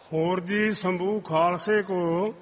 ਹੋਰ ਜੀ ਸੰਭੂ ਖਾਲਸੇ ਕੋ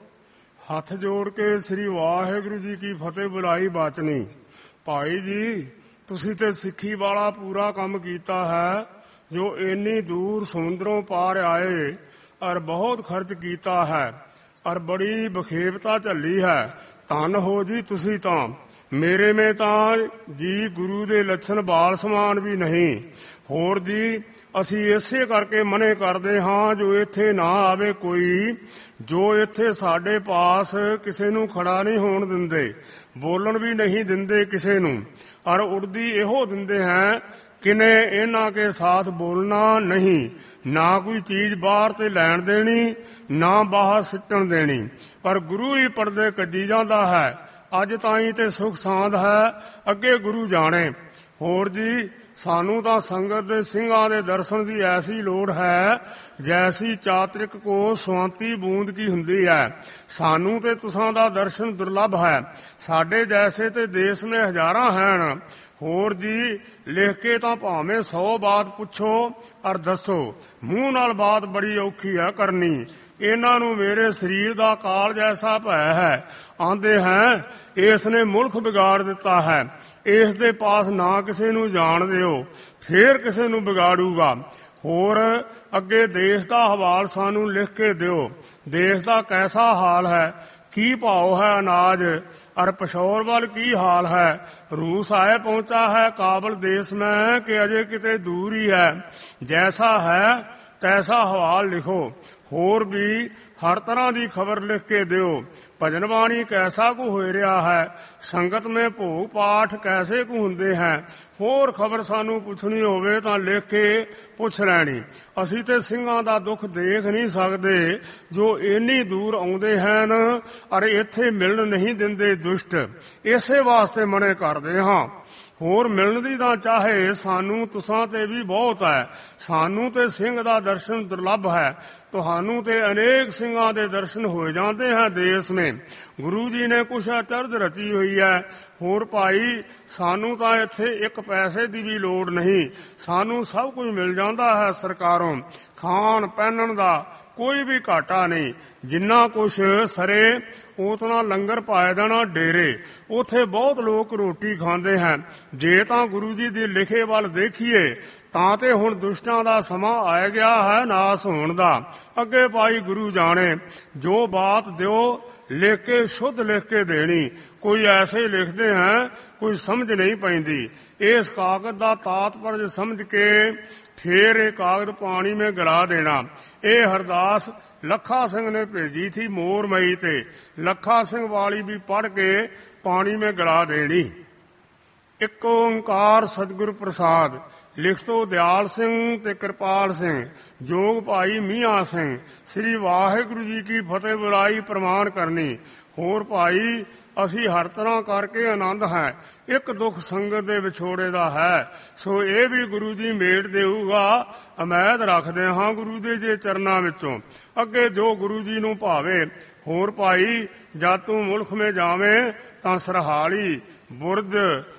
ਹੱਥ ਜੋੜ ਕੇ ਸ੍ਰੀ ਵਾਹਿਗੁਰੂ ਜੀ ਕੀ ਫਤਿਹ ਬੁਲਾਈ ਬਾਚਨੀ। ਭਾਈ ਜੀ ਤੁਸੀਂ ਤੇ ਸਿੱਖੀ ਵਾਲਾ ਪੂਰਾ ਕੰਮ ਕੀਤਾ ਹੈ, ਜੋ ਇੰਨੀ ਦੂਰ ਸਮੁੰਦਰੋਂ ਪਾਰ ਆਏ ਔਰ ਬਹੁਤ ਖਰਚ ਕੀਤਾ ਹੈ ਔਰ ਬੜੀ ਬਖੇਬਤਾ ਝੱਲੀ ਹੈ। ਧੰਨ ਹੋ ਜੀ ਤੁਸੀਂ ਤਾਂ। ਮੇਰੇ ਮੇ ਤਾਂ ਜੀ ਗੁਰੂ ਦੇ ਲੱਛਣ ਬਾਲ ਸਮਾਨ ਵੀ ਨਹੀਂ। ਹੋਰ ਜੀ ਅਸੀਂ ਇਸੇ ਕਰਕੇ ਮਨੇ ਕਰਦੇ ਹਾਂ ਜੋ ਇੱਥੇ ਨਾ ਆਵੇ ਕੋਈ, ਜੋ ਇੱਥੇ ਸਾਡੇ ਪਾਸ ਕਿਸੇ ਨੂੰ ਖੜਾ ਨਹੀਂ ਹੋਣ ਦਿੰਦੇ, ਬੋਲਣ ਵੀ ਨਹੀਂ ਦਿੰਦੇ ਕਿਸੇ ਨੂੰ, ਔਰ ਉੜਦੀ ਇਹੋ ਦਿੰਦੇ ਹੈ ਕਿਨੇ ਇਹਨਾਂ ਕੇ ਸਾਥ ਬੋਲਣਾ ਨਹੀਂ, ਨਾ ਕੋਈ ਚੀਜ਼ ਬਾਹਰ ਤੇ ਲੈਣ ਦੇਣੀ, ਨਾ ਬਾਹਰ ਸਿੱਟਣ ਦੇਣੀ। ਪਰ ਗੁਰੂ ਹੀ ਪਰਦੇ ਕੱਜੀ ਜਾਂਦਾ ਹੈ। ਅੱਜ ਤਾਈਂ ਤੇ ਸੁਖ ਸਾਂਦ ਹੈ, ਅੱਗੇ ਗੁਰੂ ਜਾਣੇ। ਹੋਰ ਜੀ ਸਾਨੂੰ ਤਾਂ ਸੰਗਤ ਦੇ ਸਿੰਘਾਂ ਦੇ ਦਰਸ਼ਨ ਦੀ ਐਸੀ ਲੋੜ ਹੈ ਜੈਸੀ ਚਾਤਰਿਕ ਕੋ ਸਵਾਂਤੀ ਬੂੰਦ ਕੀ ਹੁੰਦੀ ਹੈ। ਸਾਨੂੰ ਤੇ ਤੁਸਾਂ ਦਾ ਦਰਸ਼ਨ ਦੁਰਲਭ ਹੈ। ਸਾਡੇ ਜੈਸੇ ਤੇ ਦੇਸ਼ ਮੇ ਹਜ਼ਾਰਾਂ ਹਨ। ਹੋਰ ਜੀ ਲਿਖ ਕੇ ਤਾਂ ਭਾਵੇਂ 100 ਬਾਤ ਪੁੱਛੋ ਔਰ ਦੱਸੋ, ਮੂੰਹ ਨਾਲ ਬਾਤ ਬੜੀ ਔਖੀ ਹੈ ਕਰਨੀ। ਇਹਨਾਂ ਨੂੰ ਮੇਰੇ ਸਰੀਰ ਦਾ ਕਾਲ ਜੈਸਾ ਭੈ ਹੈ। ਆਂਦੇ ਹੈ ਇਸ ਨੇ ਮੁਲਕ ਵਿਗਾੜ ਦਿੱਤਾ ਹੈ, ਇਸ ਦੇ ਪਾਸ ਨਾ ਕਿਸੇ ਨੂੰ ਜਾਣ ਦਿਓ, ਫੇਰ ਕਿਸੇ ਨੂੰ ਵਿਗਾੜੂਗਾ। ਹੋਰ ਅੱਗੇ ਦੇਸ਼ ਦਾ ਹਵਾਲ ਸਾਨੂੰ ਲਿਖ ਕੇ ਦਿਓ। ਦੇਸ਼ ਦਾ ਕੈਸਾ ਹਾਲ ਹੈ, ਕੀ ਭਾਉ ਹੈ ਅਨਾਜ, ਔਰ ਪਿਸ਼ੌਰ ਵੱਲ ਕੀ ਹਾਲ ਹੈ। ਰੂਸ ਆਏ ਪਹੁੰਚਾ ਹੈ ਕਾਬਲ ਦੇਸ਼ ਮੈਂ, ਕਿ ਅਜੇ ਕਿਤੇ ਦੂਰ ਹੀ ਹੈ। ਜੈਸਾ ਹੈ ਤੈਸਾ ਹਵਾਲ ਲਿਖੋ। ਹੋਰ ਵੀ ਹਰ ਤਰ੍ਹਾਂ ਦੀ ਖਬਰ ਲਿਖ ਕੇ ਦਿਓ। ਭਜਨ ਬਾਣੀ ਕੈਸਾ ਕੁ ਹੋ ਰਿਹਾ ਹੈ, ਸੰਗਤ ਮੇ ਭੋਗ ਪਾਠ ਕੈਸੇ ਕੁ ਹੁੰਦੇ ਹੈ। ਹੋਰ ਖਬਰ ਸਾਨੂੰ ਪੁੱਛਣੀ ਹੋਵੇ ਤਾਂ ਲਿਖ ਕੇ ਪੁੱਛ ਲੈਣੀ। ਅਸੀਂ ਤੇ ਸਿੰਘਾਂ ਦਾ ਦੁੱਖ ਦੇਖ ਨਹੀਂ ਸਕਦੇ ਜੋ ਇੰਨੀ ਦੂਰ ਆਉਂਦੇ ਹਨ ਔਰ ਇੱਥੇ ਮਿਲਣ ਨਹੀਂ ਦਿੰਦੇ ਦੁਸ਼ਟ। ਇਸੇ ਵਾਸਤੇ ਮਨੇ ਕਰਦੇ ਹਾਂ। ਹੋਰ ਮਿਲਣ ਦੀ ਤਾਂ ਚਾਹੇ ਸਾਨੂੰ ਤੁਸਾਂ ਤੇ ਵੀ ਬਹੁਤ ਹੈ। ਸਾਨੂੰ ਤੇ ਸਿੰਘ ਦਾ ਦਰਸ਼ਨ ਦੁਰਲਭ ਹੈ, ਤੁਹਾਨੂੰ ਤੇ ਅਨੇਕ ਸਿੰਘਾਂ ਦੇ ਦਰਸ਼ਨ ਹੋ ਜਾਂਦੇ ਹਨ ਦੇਸ਼ ਮੇ। ਗੁਰੂ ਜੀ ਨੇ ਕੁਛ ਅਚਰਜ ਰਚੀ ਹੋਈ ਹੈ। ਹੋਰ ਭਾਈ ਸਾਨੂੰ ਤਾਂ ਇੱਥੇ ਇੱਕ ਪੈਸੇ ਦੀ ਵੀ ਲੋੜ ਨਹੀਂ, ਸਾਨੂੰ ਸਭ ਕੁਝ ਮਿਲ ਜਾਂਦਾ ਹੈ ਸਰਕਾਰੋਂ। ਖਾਣ ਪਹਿਨਣ ਦਾ ਕੋਈ ਵੀ ਘਾਟਾ ਨਹੀਂ। ਜਿੰਨਾ ਕੁਛ ਸਰੇ ਉਤਨਾ ਲੰਗਰ ਪਾਏ ਦੇਣਾ ਡੇਰੇ। ਉੱਥੇ ਬਹੁਤ ਲੋਕ ਰੋਟੀ ਖਾਂਦੇ ਹਨ। ਜੇ ਤਾਂ ਗੁਰੂ ਜੀ ਦੀ ਲਿਖੇ ਵੱਲ ਦੇਖੀਏ ਤਾਂ ਤੇ ਹੁਣ ਦੁਸ਼ਟਾਂ ਦਾ ਸਮਾਂ ਆ ਗਿਆ ਹੈ ਨਾਸ ਹੋਣ ਦਾ। ਅੱਗੇ ਭਾਈ ਗੁਰੂ ਜਾਣੇ। ਜੋ ਬਾਤ ਦਿਓ ਲਿਖ ਕੇ ਸ਼ੁੱਧ ਲਿਖ ਕੇ ਦੇਣੀ। ਕੋਈ ਐਸੇ ਲਿਖਦੇ ਹੈ ਕੋਈ ਸਮਝ ਨਹੀਂ ਪੈਂਦੀ। ਇਸ ਕਾਗਜ਼ ਦਾ ਤਾਤਪਰਜ ਸਮਝ ਕੇ ਫੇਰ ਇਹ ਕਾਗਜ਼ ਪਾਣੀ ਮੇ ਗਲਾ ਦੇਣਾ। ਇਹ ਹਰਦਾਸ ਲੱਖਾ ਸਿੰਘ ਨੇ ਭੇਜੀ ਥੀ ਮੋਰ ਮਈ ਤੇ। ਲੱਖਾ ਸਿੰਘ ਵਾਲੀ ਵੀ ਪੜ੍ਹ ਕੇ ਪਾਣੀ ਮੇ ਗਲਾ ਦੇਣੀ। ਇੱਕ ਓੰਕਾਰ ਸਤਿਗੁਰ ਪ੍ਰਸਾਦ। ਲਿਖਤੋ ਦਿਆਲ ਸਿੰਘ ਤੇ ਕਿਰਪਾਲ ਸਿੰਘ, ਜੋਗ ਭਾਈ ਮੀਆਂ ਸਿੰਘ। ਸ੍ਰੀ ਵਾਹਿਗੁਰੂ ਜੀ ਕੀ ਫਤਿਹ ਬੁਲਾਈ ਪ੍ਰਮਾਣ ਕਰਨੀ। ਹੋਰ ਭਾਈ ਅਸੀਂ ਹਰ ਤਰ੍ਹਾਂ ਕਰਕੇ ਆਨੰਦ ਹੈ। ਇੱਕ ਦੁੱਖ ਸੰਗਤ ਦੇ ਵਿਛੋੜੇ ਦਾ ਹੈ, ਸੋ ਇਹ ਵੀ ਗੁਰੂ ਜੀ ਮੇਟ ਦੇਊਗਾ। ਉਮੀਦ ਰੱਖਦੇ ਹਾਂ ਗੁਰੂ ਦੇ ਜੇ ਚਰਨਾਂ ਵਿੱਚੋਂ। ਅੱਗੇ ਜੋ ਗੁਰੂ ਜੀ ਨੂੰ ਭਾਵੇ। ਹੋਰ ਭਾਈ ਜਦ ਤੂੰ ਮੁਲਕ ਮੇ ਜਾਵੇਂ ਤਾਂ ਸਰਹਾਲੀ, ਬੁਰਜ,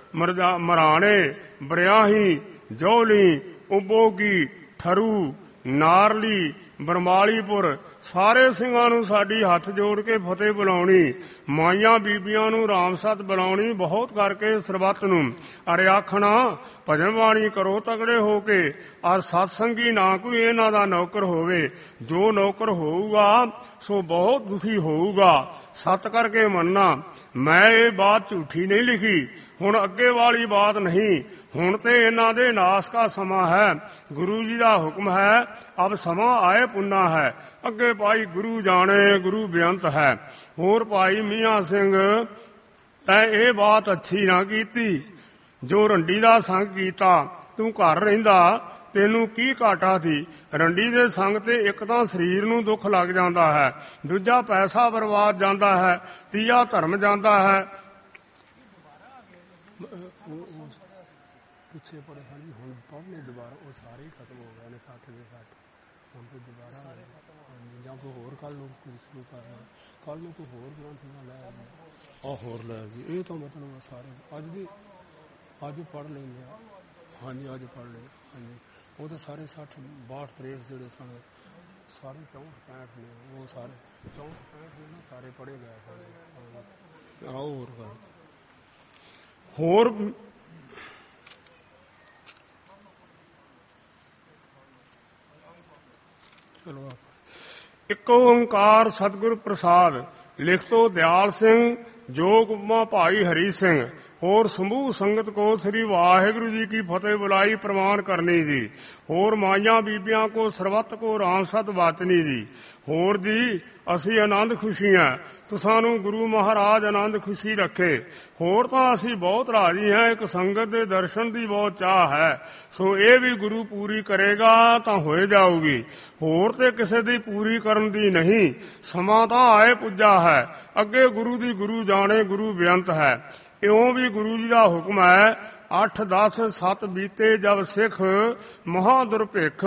ਮਰਾਣੇ, ਬਰਿਆਹੀ, ਜੌਲੀ, ਉਬੋਗੀ, ਠਰੂ, ਨਾਰਲੀ, ਬਰਮਾਲੀਪੁਰ ਸਾਰੇ ਸਿੰਘਾਂ ਨੂੰ ਸਾਡੀ ਹੱਥ ਜੋੜ ਕੇ ਫਤਿਹ ਬੁਲਾਉਣੀ। ਮਾਈਆਂ ਬੀਬੀਆਂ ਨੂੰ ਰਾਮ ਸਤ ਬੁਲਾਉਣੀ ਬਹੁਤ ਕਰਕੇ ਸਰਬੱਤ ਨੂੰ। ਅਰੇ ਆਖਣਾ ਭਜਨ ਬਾਣੀ ਕਰੋ ਤਗੜੇ ਹੋ ਕੇ, ਔਰ ਸਤਸੰਗੀ ਨਾ ਕੋਈ ਇਹਨਾਂ ਦਾ ਨੌਕਰ ਹੋਵੇ। ਜੋ ਨੌਕਰ ਹੋਊਗਾ ਸੋ ਬਹੁਤ ਦੁਖੀ ਹੋਊਗਾ। ਸਤ ਕਰਕੇ ਮੰਨਣਾ। ਮੈਂ ਇਹ ਬਾਤ ਝੂਠੀ ਨਹੀਂ ਲਿਖੀ। ਹੁਣ ਅੱਗੇ ਵਾਲੀ ਬਾਤ ਨਹੀਂ। ਹੁਣ ਤੇ ਇਹਨਾਂ ਦੇ ਨਾਸ ਦਾ ਸਮਾਂ ਹੈ। ਗੁਰੂ ਜੀ ਦਾ ਹੁਕਮ ਹੈ, ਅਬ ਸਮਾਂ ਆਏ ਪੁੰਨਾ ਹੈ। ਅੱਗੇ ਭਾਈ ਗੁਰੂ ਜਾਣੇ ਗੁਰੂ ਬੇਅੰਤ ਹੈ। ਹੋਰ ਭਾਈ ਮੀਆਂ ਸਿੰਘ ਤੈਂ ਇਹ ਬਾਤ ਅੱਛੀ ਨਾ ਕੀਤੀ ਜੋ ਰੰਡੀ ਦਾ ਸੰਗ ਕੀਤਾ। ਤੂੰ ਘਰ ਰਹਿੰਦਾ ਤੈਨੂੰ ਕੀ ਘਾਟਾ ਸੀ। ਰੰਡੀ ਦੇ ਸੰਗ ਤੇ ਇੱਕ ਤਾਂ ਸਰੀਰ ਨੂੰ ਦੁੱਖ ਲੱਗ ਜਾਂਦਾ ਹੈ, ਦੂਜਾ ਪੈਸਾ ਬਰਬਾਦ ਜਾਂਦਾ ਹੈ, ਤੀਆ ਧਰਮ ਜਾਂਦਾ ਹੈ। ਪਿੱਛੇ ਪੜੇ ਹਨ ਹੁਣ ਪੜ੍ਹਨੇ ਦੁਬਾਰਾ ਉਹ ਸਾਰੇ ਹੀ ਖਤਮ ਹੋ ਗਏ ਨੇ ਸੱਤ ਦੇ ਸੱਤ। ਹੁਣ ਤੇ ਦੁਬਾਰਾ ਜਾਂ ਕੋਈ ਹੋਰ ਕੱਲ ਨੂੰ ਸ਼ੁਰੂ ਕਰਨਾ, ਕੱਲ ਨੂੰ ਕੋਈ ਹੋਰ ਗ੍ਰੰਥ ਨਾ ਲੈ ਆਹ ਹੋਰ ਲੈ ਜੀ। ਇਹ ਤਾਂ ਮਤਲਬ ਸਾਰੇ ਅੱਜ ਪੜ੍ਹ ਲੈਂਦੇ ਆ। ਹਾਂਜੀ ਅੱਜ ਪੜ੍ਹ ਲਏ। ਹਾਂਜੀ ਉਹ ਤਾਂ ਸਾਰੇ 60 62 63 ਜਿਹੜੇ ਸਨ ਸਾਰੇ 64 ਨੇ, ਉਹ ਸਾਰੇ 64 ਨੇ ਨਾ, ਸਾਰੇ ਪੜ੍ਹੇ ਗਏ ਸਾਰੇ। ਹੋਰ ਚਲੋ, ਇੱਕ ਓੰਕਾਰ ਸਤਿਗੁਰ ਪ੍ਰਸਾਦ। ਲਿਖਤੋ ਦਿਆਲ ਸਿੰਘ, ਜੋਗ ਉਮਾ ਭਾਈ ਹਰੀ ਸਿੰਘ। ਹੋਰ ਸਮੂਹ ਸੰਗਤ ਕੋ ਸ੍ਰੀ ਵਾਹਿਗੁਰੂ ਜੀ ਕੀ ਫਤਿਹ ਬੁਲਾਈ ਪ੍ਰਵਾਨ ਕਰਨੀ ਜੀ। ਹੋਰ ਮਾਈਆਂ ਬੀਬੀਆਂ ਕੋ ਸਰਬੱਤ ਕੋ ਰਾਮ ਸਤ ਬਾਚਨੀ ਜੀ। ਹੋਰ ਜੀ ਅਸੀਂ ਆਨੰਦ ਖੁਸ਼ੀਆਂ, ਤੁਸਾਂ ਨੂੰ ਗੁਰੂ ਮਹਾਰਾਜ ਆਨੰਦ ਖੁਸ਼ੀ ਰੱਖੇ। ਹੋਰ ਤਾਂ ਅਸੀਂ ਬਹੁਤ ਰਾਜੀ ਹਾਂ, ਇੱਕ ਸੰਗਤ ਦੇ ਦਰਸ਼ਨ ਦੀ ਬਹੁਤ ਚਾਹ ਹੈ, ਸੋ ਇਹ ਵੀ ਗੁਰੂ ਪੂਰੀ ਕਰੇਗਾ ਤਾਂ ਹੋਏ ਜਾਊਗੀ। ਹੋਰ ਤੇ ਕਿਸੇ ਦੀ ਪੂਰੀ ਕਰਨ ਦੀ ਨਹੀਂ, ਸਮਾਂ ਤਾਂ ਆਏ ਪੁੱਜਾ ਹੈ। ਅੱਗੇ ਗੁਰੂ ਦੀ ਗੁਰੂ ਜਾਣੇ, ਗੁਰੂ ਬੇਅੰਤ ਹੈ। ਇਉਂ ਵੀ ਗੁਰੂ ਜੀ ਦਾ ਹੁਕਮ ਹੈ, 8 10 7 ਬੀਤੇ ਜਬ ਸਿੱਖ, ਮਹਾ ਦੁਰਭਿੱਖ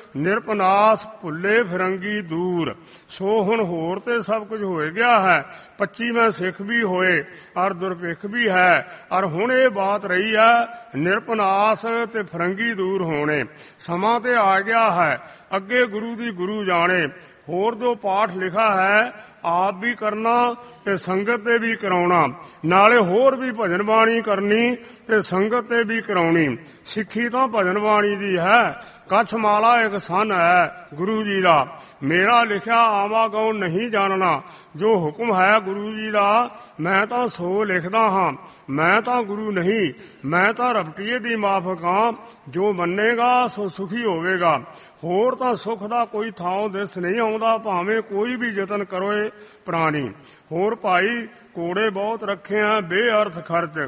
ਨਿਰਪਨਾਸ ਭੁੱਲੇ ਫਿਰੰਗੀ ਦੂਰ। ਸੋ ਹੁਣ ਹੋਰ ਤੇ ਸਭ ਕੁਝ ਹੋਏ ਗਿਆ ਹੈ, 25ਵੇਂ ਸਿੱਖ ਵੀ ਹੋਏ ਔਰ ਦੁਰਭਿੱਖ ਵੀ ਹੈ। ਔਰ ਹੁਣ ਇਹ ਬਾਤ ਰਹੀ ਹੈ ਨਿਰਪਨਾਸ ਤੇ ਫਿਰੰਗੀ ਦੂਰ ਹੋਣੇ। ਸਮਾਂ ਤੇ ਆ ਗਿਆ ਹੈ, ਅੱਗੇ ਗੁਰੂ ਦੀ ਗੁਰੂ ਜਾਣੇ। ਹੋਰ ਜੋ ਪਾਠ ਲਿਖਾ ਹੈ ਆਪ ਵੀ ਕਰਨਾ ਤੇ ਸੰਗਤ ਤੇ ਵੀ ਕਰਾਉਣਾ, ਨਾਲੇ ਹੋਰ ਵੀ ਭਜਨ ਬਾਣੀ ਕਰਨੀ ਤੇ ਸੰਗਤ ਤੇ ਵੀ ਕਰਾਉਣੀ। ਸਿੱਖੀ ਤਾਂ ਭਜਨ ਬਾਣੀ ਦੀ ਹੈ, ਕੱਛ ਮਾਲਾ ਇੱਕ ਸੰਨ ਹੈ ਗੁਰੂ ਜੀ ਦਾ। ਮੇਰਾ ਲਿਖਿਆ ਆਵਾਗਉਣ ਨਹੀਂ ਜਾਣਨਾ, ਜੋ ਹੁਕਮ ਹੈ ਗੁਰੂ ਜੀ ਦਾ ਮੈਂ ਤਾਂ ਸੋ ਲਿਖਦਾ ਹਾਂ। ਮੈਂ ਤਾਂ ਗੁਰੂ ਨਹੀਂ, ਮੈਂ ਤਾਂ ਰਬਟੀਏ ਦੀ ਮਾਫਕ ਹਾਂ। ਜੋ ਮੰਨੇਗਾ ਸੋ ਸੁਖੀ ਹੋਵੇਗਾ। ਹੋਰ ਤਾਂ ਸੁੱਖ ਦਾ ਕੋਈ ਥਾਂ ਦਿਸ ਨਹੀਂ ਆਉਂਦਾ, ਭਾਵੇਂ ਕੋਈ ਵੀ ਯਤਨ ਕਰੋਏ ਪ੍ਰਾਣੀ। ਹੋਰ ਭਾਈ ਕੋੜੇ ਬਹੁਤ ਰੱਖੇ ਆ ਬੇਅਰਥ ਖਰਚ,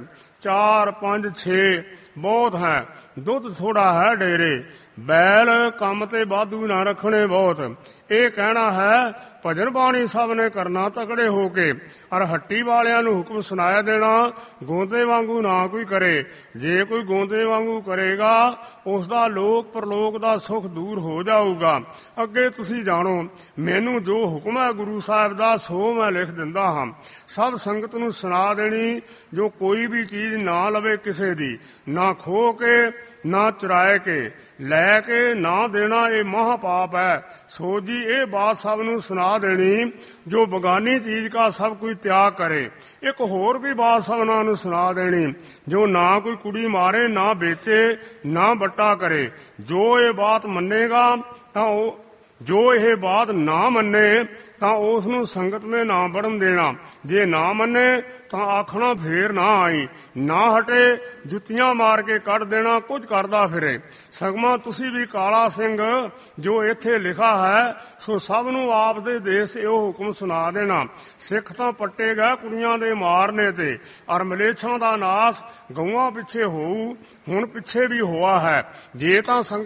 4 5 6 ਬਹੁਤ ਹੈ। ਦੁੱਧ ਥੋੜਾ ਹੈ ਡੇਰੇ, ਬੈਲ ਕੰਮ ਤੇ ਵਾਧੂ ਨਾ ਰੱਖਣੇ ਬਹੁਤ। ਇਹ ਕਹਿਣਾ ਹੈ ਭਜਨ ਬਾਣੀ ਸਭ ਨੇ ਕਰਨਾ ਤਕੜੇ ਹੋ ਕੇ, ਔਰ ਹੱਟੀ ਵਾਲਿਆਂ ਨੂੰ ਹੁਕਮ ਸੁਣਾਇਆ ਦੇਣਾ ਗੋਂਦੇ ਵਾਂਗੂ ਨਾ ਕੋਈ ਕਰੇ। ਜੇ ਕੋਈ ਗੋਂਦੇ ਵਾਂਗੂ ਕਰੇਗਾ ਉਸ ਦਾ ਲੋਕ ਪਰਲੋਕ ਦਾ ਸੁੱਖ ਦੂਰ ਹੋ ਜਾਊਗਾ। ਅੱਗੇ ਤੁਸੀਂ ਜਾਣੋ, ਮੈਨੂੰ ਜੋ ਹੁਕਮ ਹੈ ਗੁਰੂ ਸਾਹਿਬ ਦਾ ਸੋ ਮੈਂ ਲਿਖ ਦਿੰਦਾ ਹਾਂ। ਸਭ ਸੰਗਤ ਨੂੰ ਸੁਣਾ ਦੇਣੀ, ਜੋ ਕੋਈ ਵੀ ਚੀਜ਼ ਨਾ ਲਵੇ ਕਿਸੇ ਦੀ, ਨਾ ਖੋਹ ਕੇ ਨਾ ਚੁਰਾਏ ਕੇ, ਲੈ ਕੇ ਨਾ ਦੇਣਾ ਇਹ ਮਹਾ ਪਾਪ ਹੈ। ਸੋ ਜੀ ਇਹ ਬਾਤ ਸਭ ਨੂੰ ਸੁਣਾ ਦੇਣੀ, ਜੋ ਬਗਾਨੀ ਚੀਜ਼ ਕਾ ਸਭ ਕੋਈ ਤਿਆਗ ਕਰੇ। ਇੱਕ ਹੋਰ ਵੀ ਬਾਤ ਸਭਨਾਂ ਨੂੰ ਸੁਣਾ ਦੇਣੀ, ਜੋ ਨਾ ਕੋਈ ਕੁੜੀ ਮਾਰੇ, ਨਾ ਵੇਚੇ, ਨਾ ਬੱਟਾ ਕਰੇ। ਜੋ ਇਹ ਬਾਤ ਮੰਨੇਗਾ ਤਾਂ ਉਹ, ਜੋ ਇਹ ਬਾਤ ਨਾ ਮੰਨੇ ਤਾਂ ਉਸ ਨੂੰ ਸੰਗਤ में ਨਾ ਵੜਨ ਦੇਣਾ। ਜੇ ਨਾ ਮੰਨੇ ਤਾਂ ਆਖਣਾ ਫੇਰ ਨਾ ਆਈ, ਨਾ ਹਟੇ ਜੁੱਤੀਆਂ ਮਾਰ ਕੇ ਕੱਢ ਦੇਣਾ, ਕੁਝ ਕਰਦਾ ਫਿਰੇ। ਸਗਮਾ ਤੁਸੀਂ ਵੀ ਕਾਲਾ ਸਿੰਘ ਜੋ ਇੱਥੇ ਲਿਖਾ ਹੈ, ਸੋ ਸਭ ਨੂੰ ਆਪ ਦੇ ਦੇਸ਼ ਇਹੋ ਹੁਕਮ ਸੁਣਾ ਦੇਣਾ। ਸਿੱਖ ਤਾਂ ਪੱਟੇ ਗਏ ਕੁੜੀਆਂ ਦੇ ਮਾਰਨੇ ਤੇ, ਔਰ ਮਲੇਛਾਂ ਦਾ ਨਾਸ ਗਊਆਂ ਪਿੱਛੇ ਹੋਊ, ਹੁਣ ਪਿੱਛੇ ਵੀ ਹੋਆ ਹੈ। ਜੇ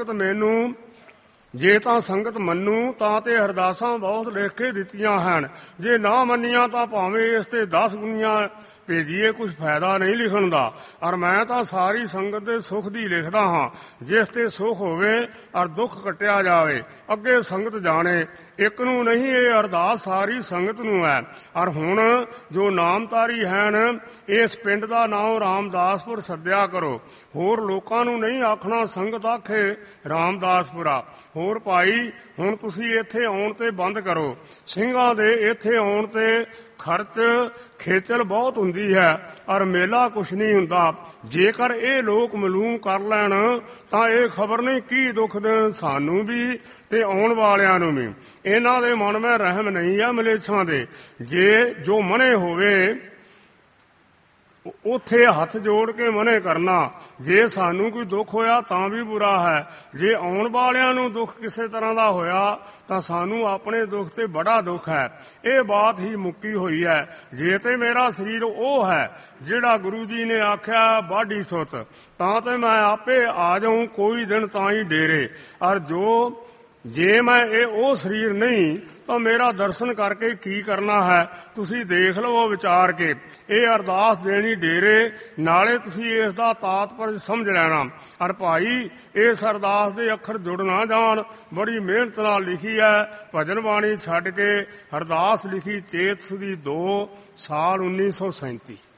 ਤਾਂ ਸੰਗਤ ਮੰਨੂ ਤਾਂ ਤੇ ਅਰਦਾਸਾਂ ਬਹੁਤ ਲਿਖ ਕੇ ਦਿੱਤੀਆਂ ਹਨ। ਜੇ ਨਾ ਮੰਨੀਆਂ ਤਾਂ ਭਾਵੇਂ ਇਸ ਤੇ 10 ਗੁਣੀਆਂ ਭੇਜੀਏ, ਕੁਝ ਫਾਇਦਾ ਨਹੀਂ ਲਿਖਣ ਦਾ। ਔਰ ਮੈਂ ਤਾਂ ਸਾਰੀ ਸੰਗਤ ਦੇ ਸੁੱਖ ਦੀ ਲਿਖਦਾ ਹਾਂ, ਜਿਸ ਤੇ ਸੁੱਖ ਹੋਵੇ ਔਰ ਦੁੱਖ ਕੱਟਿਆ ਜਾਵੇ। ਅੱਗੇ ਸੰਗਤ ਜਾਣੇ, ਇੱਕ ਨੂੰ ਨਹੀਂ ਇਹ ਅਰਦਾਸ ਸਾਰੀ ਸੰਗਤ ਨੂੰ ਹੈ। ਔਰ ਹੁਣ ਜੋ ਨਾਮਧਾਰੀ ਹਨ, ਇਸ ਪਿੰਡ ਦਾ ਨਾਮ ਰਾਮਦਾਸਪੁਰ ਸੱਦਿਆ ਕਰੋ। ਹੋਰ ਲੋਕਾਂ ਨੂੰ ਨਹੀਂ ਆਖਣਾ ਸੰਗਤ ਆਖੇ ਰਾਮਦਾਸਪੁਰਾ। ਹੋਰ ਭਾਈ ਹੁਣ ਤੁਸੀਂ ਇੱਥੇ ਆਉਣ ਤੇ ਬੰਦ ਕਰੋ। ਸਿੰਘਾਂ ਦੇ ਇੱਥੇ ਆਉਣ ਤੇ ਖਰਚ ਖੇਚਲ ਬਹੁਤ ਹੁੰਦੀ ਹੈ, ਔਰ ਮੇਲਾ ਕੁਛ ਨਹੀਂ ਹੁੰਦਾ। ਜੇਕਰ ਇਹ ਲੋਕ ਮਾਲੂਮ ਕਰ ਲੈਣ ਤਾਂ ਇਹ ਖਬਰ ਨਹੀਂ ਕੀ ਦੁੱਖ ਦੇਣ ਸਾਨੂੰ ਵੀ ਤੇ ਆਉਣ ਵਾਲਿਆਂ ਨੂੰ ਵੀ। ਇਹਨਾਂ ਦੇ ਮਨ ਵਿੱਚ ਰਹਿਮ ਨਹੀਂ ਹੈ ਮਲੇਛਾਂ ਦੇ। ਜੇ ਜੋ ਮਨੇ ਹੋਵੇ ਉੱਥੇ ਹੱਥ ਜੋੜ ਕੇ ਮਨੇ ਕਰਨਾ। ਜੇ ਸਾਨੂੰ ਕੋਈ ਦੁੱਖ ਹੋਇਆ ਤਾਂ ਵੀ ਬੁਰਾ ਹੈ, ਜੇ ਆਉਣ ਵਾਲਿਆਂ ਨੂੰ ਦੁੱਖ ਕਿਸੇ ਤਰ੍ਹਾਂ ਦਾ ਹੋਇਆ ਤਾਂ ਸਾਨੂੰ ਆਪਣੇ ਦੁੱਖ ਤੇ ਬੜਾ ਦੁੱਖ ਹੈ। ਇਹ ਬਾਤ ਹੀ ਮੁੱਕੀ ਹੋਈ ਹੈ। ਜੇ ਤੇ ਮੇਰਾ ਸਰੀਰ ਉਹ ਹੈ ਜਿਹੜਾ ਗੁਰੂ ਜੀ ਨੇ ਆਖਿਆ ਬਾਢੀ ਸੁੱਤ, ਤਾਂ ਤੇ ਮੈਂ ਆਪੇ ਆ ਜਾਊਂ ਕੋਈ ਦਿਨ ਤਾਂ ਹੀ ਡੇਰੇ। ਔਰ ਜੇ ਮੈਂ ਇਹ ਉਹ ਸਰੀਰ ਨਹੀਂ ਤਾਂ ਮੇਰਾ ਦਰਸ਼ਨ ਕਰਕੇ ਕੀ ਕਰਨਾ ਹੈ, ਤੁਸੀਂ ਦੇਖ ਲਵੋ ਵਿਚਾਰ ਕੇ। ਇਹ ਅਰਦਾਸ ਦੇਣੀ ਡੇਰੇ, ਨਾਲੇ ਤੁਸੀਂ ਇਸ ਦਾ ਤਾਤਪਰਜ ਸਮਝ ਲੈਣਾ। ਔਰ ਭਾਈ ਇਸ ਅਰਦਾਸ ਦੇ ਅੱਖਰ ਜੁੜ ਨਾ ਜਾਣ, ਬੜੀ ਮਿਹਨਤ ਨਾਲ ਲਿਖੀ ਹੈ। ਭਜਨ ਬਾਣੀ ਛੱਡ ਕੇ ਅਰਦਾਸ ਲਿਖੀ ਚੇਤ ਸੁਦੀ 2 ਸਾਲ 1937।